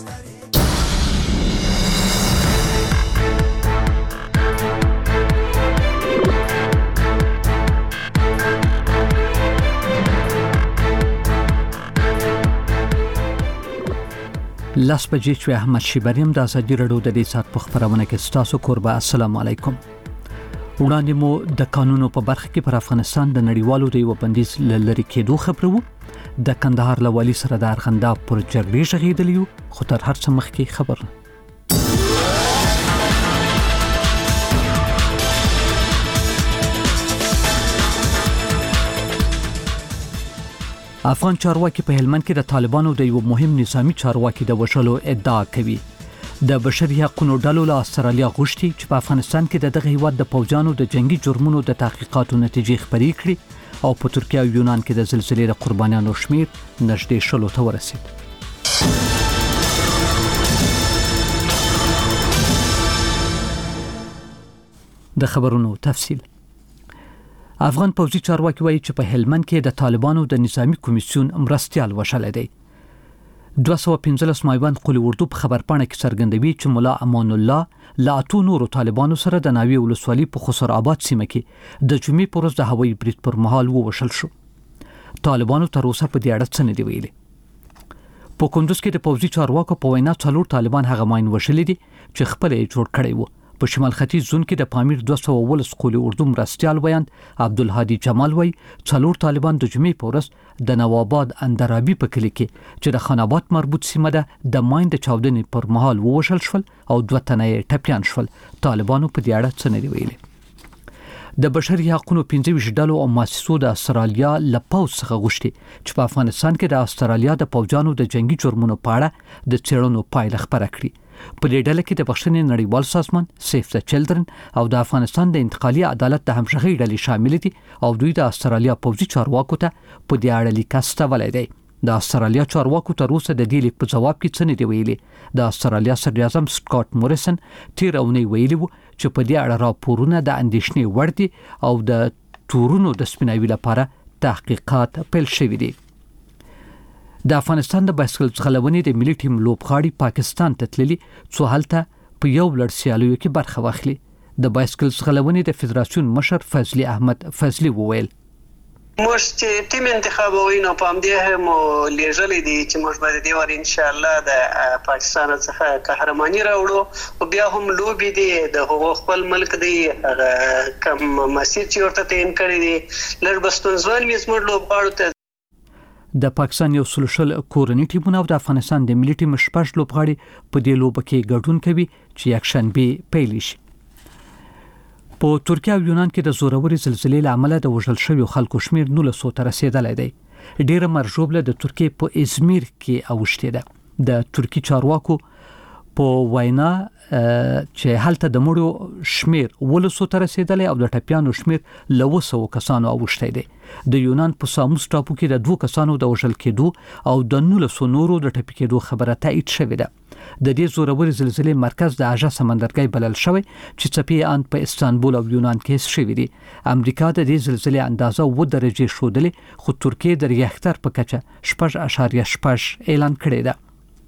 لاس بجې چې احمد شیبریم د ازادي راډیو د دې سات په خبرونه کې ستاسو قربا السلام علیکم. وړاندې مو د قانونو په برخه کې پر افغانستان د نړیوالو د یو بندیز لری کېدو خبرو د کندهار لوالي سره د ارغنداب پر جګړې شغیدلیو خو تر هر څه مخکې خبر افغان چارواکي په هلمند کې د طالبانو د یو مهم نظامی چارواکي د وشلو ادعا کوي. د بشري حقوقو ډلو له استرالیا غوښتي چې په افغانستان کې د دغه هیواد د پوځانو د جنگي جرمونو د تحقیقاتو نتیجې خبرې کړي او په ترکیه او یونان کې د زلزلې د قربانیانو شمیر نږدې 100 ته ورسید. د خبرونو تفصیل. افغان پوځي چارواکي وایي چې په هلمند کې د طالبانو د نظامی کمیسیون مرستيال وشل دی. 215 مایوند قلی اردو په خبرپاڼه کې څرګندوي چې مولا امان الله لا اتو نورو طالبانو سره د ناوی ولسوالۍ په خسر آباد سیمه کې د جمعې پر ورځ د هوایي برید پر مهال ووشل شو. طالبانو تر اوسه په دې اړه څه نه دی ویلي. په کندوز کې د پوځي چارواکو په وینا څلور طالبان هغه ماین وشل دي چې خپل یې جوړ کړی وو. په شمال ختیځ زون کې د پامیر 219 قلی اردو مرستيال ویاند عبدالهادي جمال وای څلور طالبان د جمعې په ورځ د نواباد اندرابي په کلی کې چې د خاناباد مربوط سیمه ده د ماین د چاودنې پر مهال ووشل شول او دوه تنه ټپيان شول. طالبانو په دې اړه څه نه دی ویلي. د بشري حقوقو 15 ډلو او مؤسسو د استرالیا لپاوس څخه غوښتي چې په افغانستان کې د استرالیا د پوځانو د جنگي جرمونو په اړه د څېړنو پایله خبره کړي. په دې ډله کې د بخښنې نړیوال سازمان سیف د چلډرن او د افغانستان د انتقالي عدالت د همغږي ډلې شامل دي او دوی د استرالیا پوځي چارواکو ته په دې اړه لیک استولای دی. د استرالیا چارواکو تر اوسه د دې لیک په جواب کې څه نه دی ویلي. د استرالیا صدر اعظم سکاټ موریسن تیر اونۍ ویلي وو چې په دې اړه راپورونه د اندېښنې وړ دي او د تورونو د سپیناوي لپاره تحقیقات پیل شوي دي. د افغانستان د بایسکل ځغلونې د ملي ټیم لوبغاړي پاکستان ته تللي څو هلته په یو لړ سیالیو کې برخه واخلي. د بایسکل ځغلونې د فدراسیون مشر فضلی احمد فضلی وویل موږ چې ټیم انتخابوي په همدې هم لیږلې دي چې موږ باید دی ور ان شاء الله د پاکستان څخه قهرماني راوړو او بیا هم لوبي دي د هغو خپل ملک دی کم مسیر چې ورته تعین کړی دي لږ بستونځوال میزمر لوبغاړو ته. د پاکستان یو سلوشل کورنی ټیمونه او د افغانستان د ملي ټیم شپږ لوبغاړي په دې لوبه کې ګډون کوي چې یکشنبه پیل شي. په ترکیه او یونان کې د زوروري زلزلې لامل د وژل شویو خلکو شمیر 900 ته رسیدلی دی. ډیره مرجوبله د ترکیه په ازمیر کې اوښتې ده. د ترکی چارواکو په وینا چې هلته د مړو شمیر 900 ته رسیدلی او د ټپيانو شمیر 900 کسانو اوښتې دي. د یونان په ساموس ټاپو کې د 2 کسانو د وژل کېدو او د 900 نورو د ټپي کېدو خبره تایید شوې ده. د دې زوروري زلزلې مرکز د اژا سمندرګي بلل شوی چې څپې ان په استانبول او یونان کې شوې دي. امریکا د دې زلزلې اندازه 2 درجه شودلې خو ترکیه د ریاکټر په کچه 6.8 اعلان کړی ده.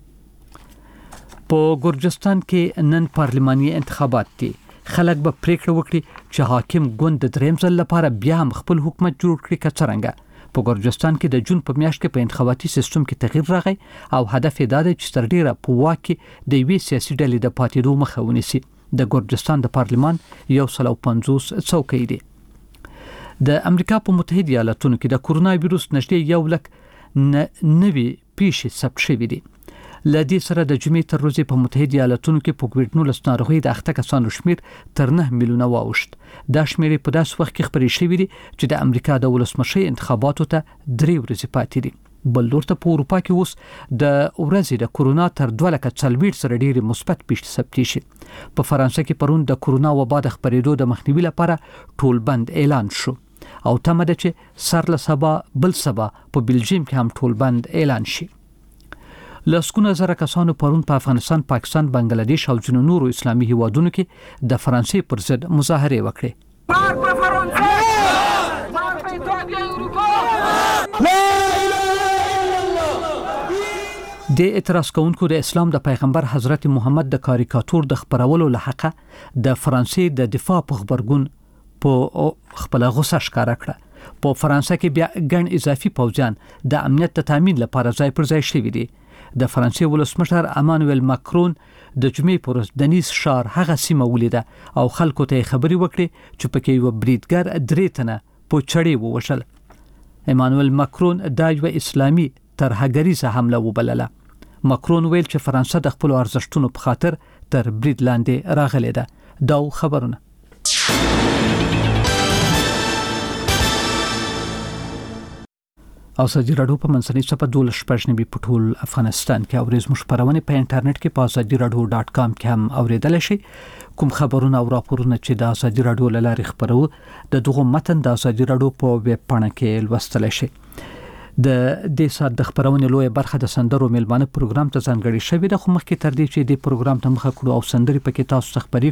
په ګورجستان کې نن پارلماني انتخابات دي. خلک به پریکړه وکړي چې حاکم ګوند د دریم ځل لپاره بیا هم خپل حکومت جوړ کړي که څنګه. په ګورجستان کې د جون په میاشت کې په انتخاباتي سیستم کې تغییر راغی او هدف یې دا دی چې تر ډیره په واک کې د یوې سیاسي ډلې د پاتېدو مخه ونیسي. د ګورجستان د پارلمان 150 څوکۍ دي. د امریکا په متحده ایالاتونو کې د کورونا وایروس نږدې 1 لک نوي پیښې ثبت شوې دي. لدې سره د جمعې تر ورځې په متحده ایالاتونو کې په کووډ-19 ناروغي د اخته کسانو شمیر تر 9 میلیونه واوښت. دا شمیر په داس وخت کې خبرې شوې دي چې د امریکا د ولسمشي انتخاباتو ته 3 ورځې پاتې دي. بل لورته په اروپا کې اوس د ورځې د کورونا تر 240 سره ډېری مثبت پیښې ثبت شي. په فرانسه کې پرون د کورونا وبا د خبرېدو د مخنیوي لپاره ټول بند اعلان شو او تمه ده چې سر له سبا بل سبا په بلجیم کې هم ټول بند اعلان شي. لسکونه زره کسانو پرون په افغانستان، پاکستان، بنگلاديش او ځینو نورو اسلامي هیوادونو کې د فرانسې پر ضد مظاهره وکړې. د اعتراض کوونکو د اسلام د پیغمبر حضرت محمد د کاریکاتور د خبرولو لحقه د فرانسې د دفاع په خبرګون په خپل غوسه ښکارا کړه. په فرانسې کې بیا ګڼ اضافي پوځیان د امنیت د تامین لپاره ځای پر ځای شوي دي. د فرانسې ولسمشر امانوئل ماکرون د جمعې پر ورځ د نیس ښار هغه سیمه ولیده او خلکو ته خبري وکړي چې پکې یو بریدګر درې تنه په چړې ووشل. امانوئل ماکرون دا یو اسلامي ترهګریزه حمله وبلله. ماکرون ویل چې فرانسه د خپل ارزښتونو په خاطر تر برید لاندې راغلې ده. دا خبرونه او ساجي راډیو په منځنۍ صفحه 12 په ټول افغانستان کې اورېز مو خبرونه په انټرنیټ کې په azadiiradio.com کې هم اوریدل شي. کوم خبرونه او راپورونه چې د ازادي راډیو لارې خبرو د دغه متن د ازادي راډیو په ویب پاڼه کې لوستل شي. د دې سات د خبرونه لوی برخه د سندرو میلمانه پروګرام ته ځانګړی شوی د خو مخکې تر دې چې د پروګرام ته مخه کړو او سندري پکې تاسو خبرې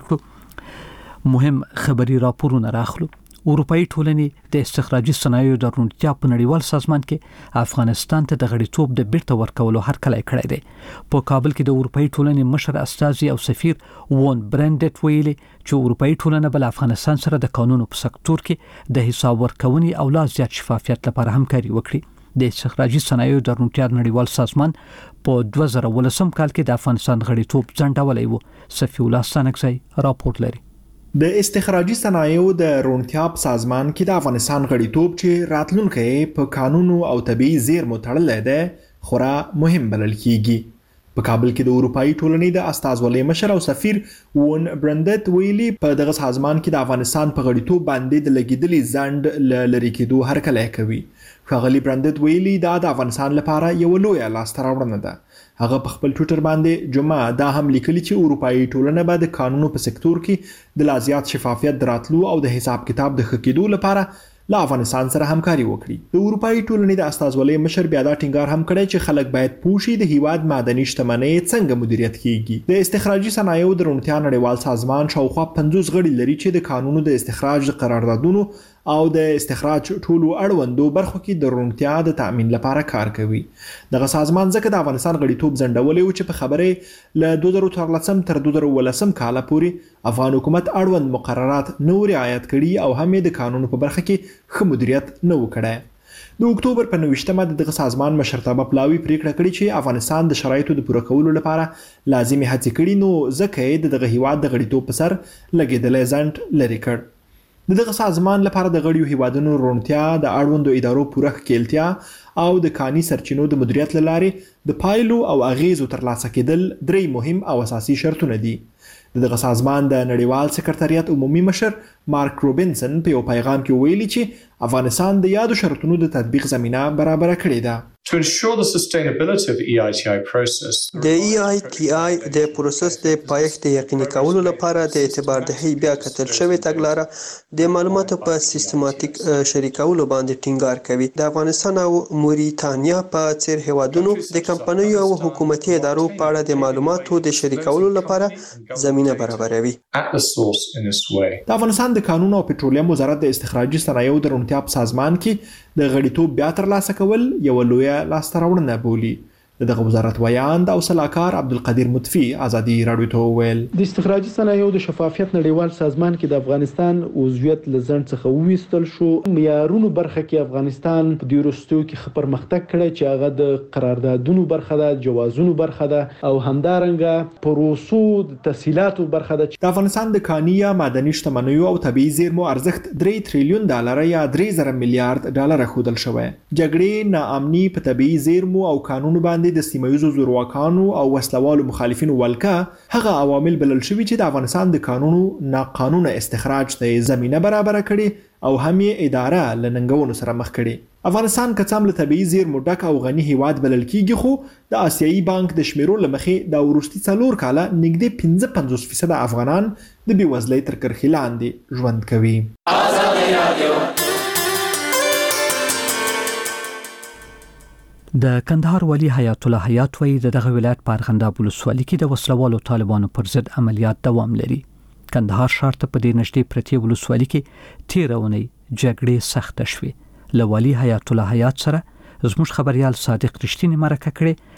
کړو مهم خبري راپورونه راخلو. اروپאי ټولنې د استخراجي صنایعو د روڼتیا په نړیوال سازمان کې افغانستان ته د غړیتوب د بیرته ورکولو هرکلی کړی دی. په کابل کې د اروپאי ټولنې مشر استازي او سفیر وون برندټ ویلي چې اروپאי ټولنه بل افغانستان سره د قانونو په سکتور کې د حساب ورکونې او لا زیات شفافیت لپاره همکاري وکړي. د استخراجي صنایعو د روڼتیا نړیوال سازمان په 2018 کال کې د افغانستان غړیتوب ځنډولی و. صفی الله ستانکزی راپور لري. د استخراجي صنایعو د روڼتیا په سازمان کې د افغانستان غړیتوب چې راتلونکي په قانونو او طبيعي زیرمو تړلې ده خورا مهم بلل کیږي. په کابل کې د اروپאי ټولنې د استازولۍ مشر او سفیر وون برندټ ویلي په دغه سازمان کې د افغانستان په غړیتوب باندې د لګیدلې ځنډ لري کېدو هرکلی کوي. ښاغلي برندټ ویلي دا د افغانستان لپاره یو لوی لاسته راوړنه ده. هغه په خپل ټویټر باندې جمعه دا هم لیکلي چې اروپאי ټولنه به د قانونو په سکتور کې د لا زیات شفافیت دراتلو او د حساب کتاب د ښه کېدو لپاره له افغانستان سره همکاري وکړي. د اروپאי ټولنې د استازولۍ مشر بیا دا ټینګار هم کړی چې خلک باید پوه شي د هیواد معدني شتمنۍ څنګه مدیریت کیږي. د استخراجي صنایعو د روڼتیا نړیوال سازمان شاوخوا 50 غړي لري چې د قانونو د استخراج قراردادونو او د استخراج ټولو اړوندو برخو کې د روڼتیا د تأمین لپاره کار کوي. دغه سازمان ځکه د افغانستان غړیتوب ځنډولی و چې په خبرې له 2014 تر 2018 کال پورې افغان حکومت اړوند مقررات نه رعایت کړي او هم د قانونو په برخه کې ښه مدیریت نه وکړي. د اکتوبر په 29مه دغه سازمان مشرتابه پلاوي پریکړه کړې چې افغانستان د شرایطو د پوره کولو لپاره لازمي هڅې کړي نو ځکه یې دغه هیواد د غړیتوب په سر لګېدلی ځنډ لرې کړ. دغه سازمان لپاره د غړیو هیوادونو روڼتیا د اړوندو ادارو پوره ښکیلتیا او د کاني سرچینو د مدیریت لارې د پایلو او اغیزو ترلاسه کېدل درې مهم او اساسي شرطونه دي. دغه سازمان د نړیوال سکرټریات عمومي مشر مارک روبنسن په یو پیغام کې ویلي چې افغانستان د یادو شرطونو د تطبیق زمینه برابر کړې ده. To ensure the sustainability of the EITI process. د EITI د پروسس د پایښت یقیني کولو لپاره د اعتبار دهي بیا کتل شوی تګلاره د معلوماتو په سیستماتیک شریکولو باندې ټینګار کوي. د افغانستان او موریتانیا په څیر هیوادونو د کمپنیو او حکومتي ادارو په اړه د معلوماتو د شریکولو لپاره زمينه برابروي. At the source in this way. د افغانستان د قانون او پټرولیم وزارت د استخراجي صنایعو د روڼتیا په سازمان کې د غړیتوب بیا ترلاسه کول یو لوی لاسته راوړنه بولي. دغه وزارت ویاند او صلاحکار عبدالقدیر مطفی ازادي راډیو ته وویل د استخراجي صنایعو د شفافیت نړیوال سازمان کې د افغانستان عضویت لزند څخه وویستل شو. معیارونو برخه کې افغانستان په دې وروستیو کې ښه پرمختګ کړی چې هغه د قراردادونو برخه ده، جوازونو برخه ده او همدارنګه پروسو د تسهیلاتو برخه ده. د افغانستان د کاني یا معدني شتمنیو او طبيعي زیرمو ارزښت 3 تریلیون ډالر یا 3000 میلیارډ ډالر ښودل شوی. جګړې، ناامني په طبيعي زیرمو او قانون باندې د سیمایي زورواکانو او وسلوالو مخالفینو ولکه هغه عوامل بلل شوي چې د افغانستان د قانونو ناقانونه استخراج ته زمینه برابر کړي او هم یې اداره له ننګونو سره مخ کړي. افغانستان که څه له طبيعي زیرمو ډک او غني هیواد بلل کیږي خو د آسیایي بانک د شمیرو له مخې د وروستي 4 کاله نږدې 55% افغانان د بېوزلۍ تر کرښې لاندې ژوند کوي. ازادي رادیو د کندهار والی حیات الله حیات وایي دغه ولایت په ارغنداب ولسوالۍ کې د وسلوالو طالبانو پر ضد عملیات دوام لري. کندهار ښار ته په دې نږدې پرتې ولسوالۍ کې تېره اونۍ جګړې سخته شوې. له والی حیات الله حیات سره زموږ خبريال صادق رښتینی مرکه کړې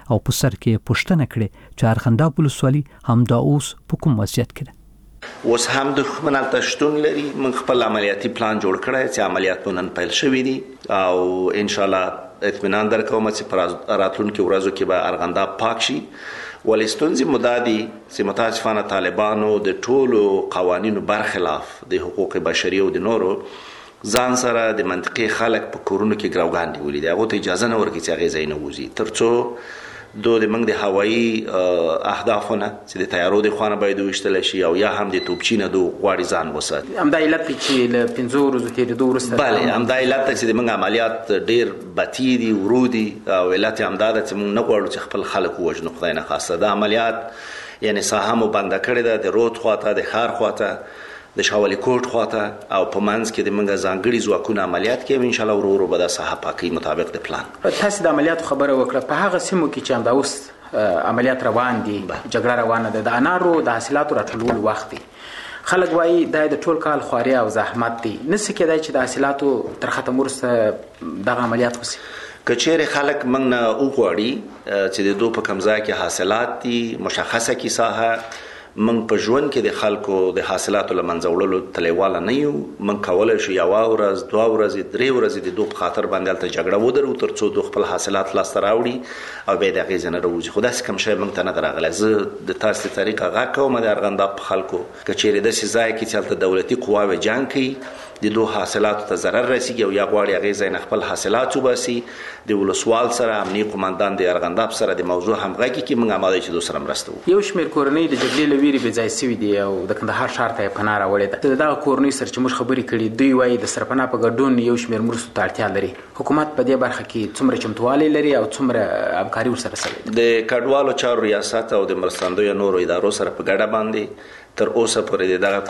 او په سر کې پوښتنه کړې چې ارغنداب ولسوالي همدا اوس په کوم وضعیت کې ده. اوس هم دښمن هلته شتون لري. موږ خپل عملیاتي پلان جوړ کړی چې عملیات نن پیل شوي دي او انشاءالله اطمینان درکوم چې په راتلونکو ورځو کې به ارغنداب پاک شي. ولې ستونزې مدادي چې متاسفانه طالبانو د ټولو قوانینو برخلاف د حقوق بشري او د نورو ځان سره د منطقي خلک په کورونو کې ګروګان نیولي دي. هغو ته اجازه نه ورکړي چې هغې ځای نه وځي تر څو د موږ د هوایي اهدافونه چې د تیارو د خوا نه باید وویشتلی شي او یا هم د توپچي نه غواړي ځان وساتي. همدا علت دی چې له 5 ورځو تېرېدو وروسته بله همدا علت دی چې د موږ عملیات ډېر بطي دي ورو دي او علت یې همدا ده چې موږ نه غواړو چې خپل خلک ووژنو. خدای نخواسته دا عملیات یعنې ساحه مو بنده کړې ده د رود خواته د ښار خواته د شاولي کوټ خواته او په منځ کې د موږ ځانګړي ځواکونه عملیات کوي. انشاءالله ورو ورو به دا ساحه پاکوي مطابق د پلان. تاسو د عملیاتو خبره وکړه په هغه سیمو کې چې همدا اوس عملیات روان دي جګړه روانه ده د انارو د حاصلاتو راټولولو وخت دی. خلک وایي دا د ټول کال خواري او زحمت دی نسي کېدای چې د حاصلاتو تر ختم وروسته دغه عملیات وسي. که چیرې خلک موږ نه وغواړي چې د دوی په کوم ځای کې حاصلات دي مشخصه کې ساحه موږ په ژوند کې د خلکو د حاصلاتو له منځه وړلو تلیواله نه یو. موږ کولی شو یوه ورځ 2 ورځې 3 ورځې د دوی په خاطر باندې هلته جګړه ودرو تر څو دوی خپل حاصلات لاسته راوړي او بیا د هغې ځای نه راوځي. خو داسې کوم شی موږ ته نه ده راغلی. زه د تاسو د طریقه غږ کوم د ارغنداب په خلکو که چیرې داسې ځای کې چې هلته دولتي قواوې جنګ کوي د دوی حاصلاتو ته ضرر رسیږي او یا غواړي هغې ځای نه خپل حاصلات وباسي د ولسوال سره امنیي قماندان د ارغنداب سره د موضوع همغږي کې موږ آماده چې دوی سره مرسته وکړو. یو شمېر کورنۍ د جګړې له ویرې بې ځای سوي دي او د کندهار ښار ته یې پناه راوړې ده. د دغه کورنۍ سره چې موږ خبرې کړي دوی وایي د سرپناه په ګډون یو شمېر مرستو ته اړتیا لري. حکومت په دې برخه کې څومره چمتووالی لري او څومره همکاري ورسره سوې ده؟ د کډوالو چارو ریاست او د مرستندویو نورو ادارو سره په ګډه باندې تر اوسه پورې د دغه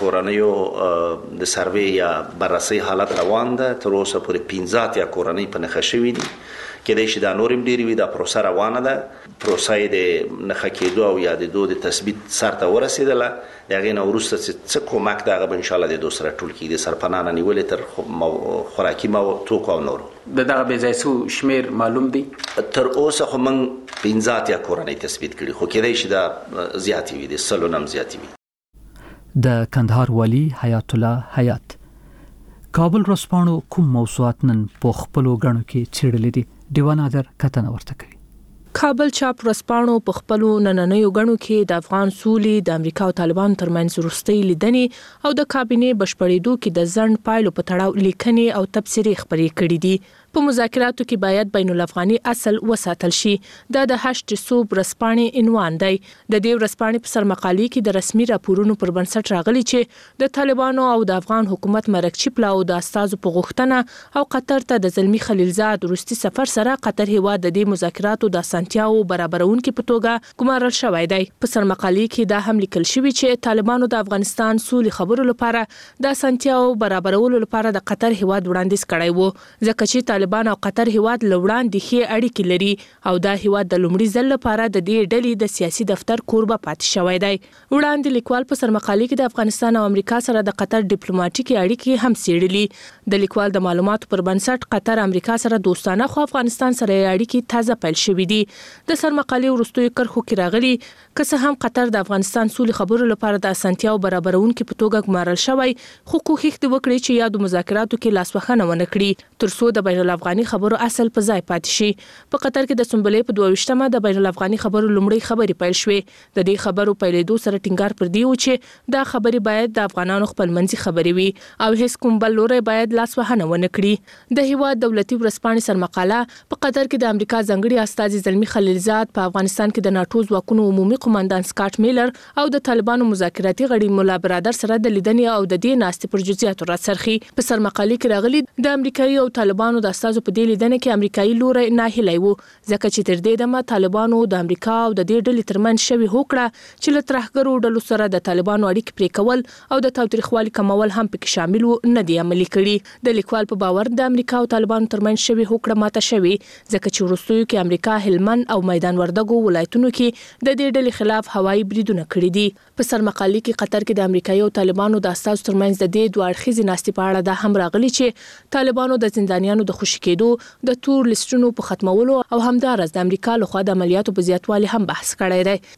کورنیو د سروې یا بررسۍ حالت روان ده. تر اوسه پورې 15 یا کورنۍ په نښه شوي دي. کېدای شي دا نور هم ډېرې وي. دا پروسه روانه ده. پروسه یې د نښه کېدو او یا د دوی د تثبیت سر ته ورسېدله. د هغې نه وروسته چې څه کومک د هغه به انشاءالله د دوی سره ټول کېږي د سرپناه نه نیولې تر خوراکي توکو او نورو. د دغه بې ځای سو شمېر معلوم دی؟ تر اوسه خو موږ 15 یا کورنۍ تثبیت کړي خو کېدای شي دا زیاتې وي د 100 نه هم زیاتې وي. د کندهار والی حیات الله حیات کابل ورځپاڼو کوم موضوعات نن په خپلو غاڼو کې څېړلې دي ډیوان نادر کتنه ورته کوي. کابل چاپ ورځپاڼو په خپلو نننیو غاڼو کې د افغان سولې د امریکا او طالبانو ترمنځ وروستۍ لیدنې او د کابینې بشپړېدو کې د ځنډ پایلو په تړاو لیکنې او تبصرې خپرې کړې دي. په مذاکراتو کې باید بین الافغاني اصل وساتل شي. دا د هشت صوب ورځپاڼې عنوان دی. د دې ورځپاڼې په سرمقالې کې د رسمي راپورونو پر بنسټ راغلي چې د طالبانو او د افغان حکومت مرکچی پلاو د استازو په غوښتنه او قطر ته د زلمی خلیلزاد وروستي سفر سره قطر هیواد د دې مذاکراتو د اسانتیاو برابرونکو په توګه ګمارل شوی دی. په سرمقالې کې دا هم لیکل شوی چې طالبانو د افغانستان سولې خبرو لپاره د اسانتیاو برابرولو لپاره د قطر هیواد وړاندیز کړی و ځکه چې طالبان او قطر هیواد لوړاندې ښې اړیکې لري او دا هیواد د لومړي ځل لپاره د دې ډلې د سیاسي دفتر کوربه پاتې شوی دی. وړاندې لیکوال په سرمقالې کې د افغانستان او امریکا سره د قطر ډیپلوماټیکي اړیکې هم څېړلي. د لیکوال د معلوماتو پر بنسټ قطر امریکا سره دوستانه خو افغانستان سره اړیکې تازه پیل شوې دي. د سرمقالې وروستیو کرښو کې راغلي که څه هم قطر د افغانستان سولې خبرو لپاره د اسانتیاو برابرونکو په توګه ګمارل شوی خو کوښښ وکړي چې یادو مذاکراتو کې لاسوهنه ونه کړي تر څو د بین الافغاني خبرو اصل په ځای پاتې شي. په قطر کې د سنبلې په 22مه د بین الافغاني خبرو لومړی خبرې پیل شوې. د دې خبرو پیلېدو سره ټینګار پر دی و چې دا خبرې باید د افغانانو خپلمنځي خبرې وي او هیڅ کوم بل لوري باید لاسوهنه ونه کړي. د هیواد دولتي ورځپاڼې سرمقاله په قطر کې د امریکا ځانګړي استازي زلمی خلیلزاد په افغانستان کې د ناتو ځواکونو عمومي قوماندان سکاټ میلر او د طالبانو مذاکراتي غړي مولا برادر سره د لیدنې او د دې ناستې پر جزئیاتو راڅرخي. په سرمقالې کې راغلي د امریکایي او طالبانو د استازو په دې لیدنه کې امریکایي لوري ناهیلی وو ځکه چې تر دې دمه طالبانو د امریکا او د دې ډلې ترمنځ شوی هوکړه چې له ترهګرو ډلو سره د طالبانو اړیکې پرې کول او د تاوتریخوالي کمول هم پکې شامل وو نه دی عملي کړي. د لیکوال په باور د امریکا او طالبانو ترمنځ شوی هوکړه ماته شوی ځکه چې وروستیو کې امریکا هلمند او میدان وردګو ولایتونو کې د دې ډلې خلاف هوایي بریدونه کړي دي. په سرمقالې کې قطر کې د امریکایي او طالبانو د استازو ترمنځ د دې دوه اړخیزې ناستې په اړه دا هم راغلي چې طالبانو د زندانیانو د خوشي راشي کېدو د تور لیستونو په ختمولو او همدارس د امریکا لخوا د عملیاتو په زیاتوالي هم بحث کړی دی.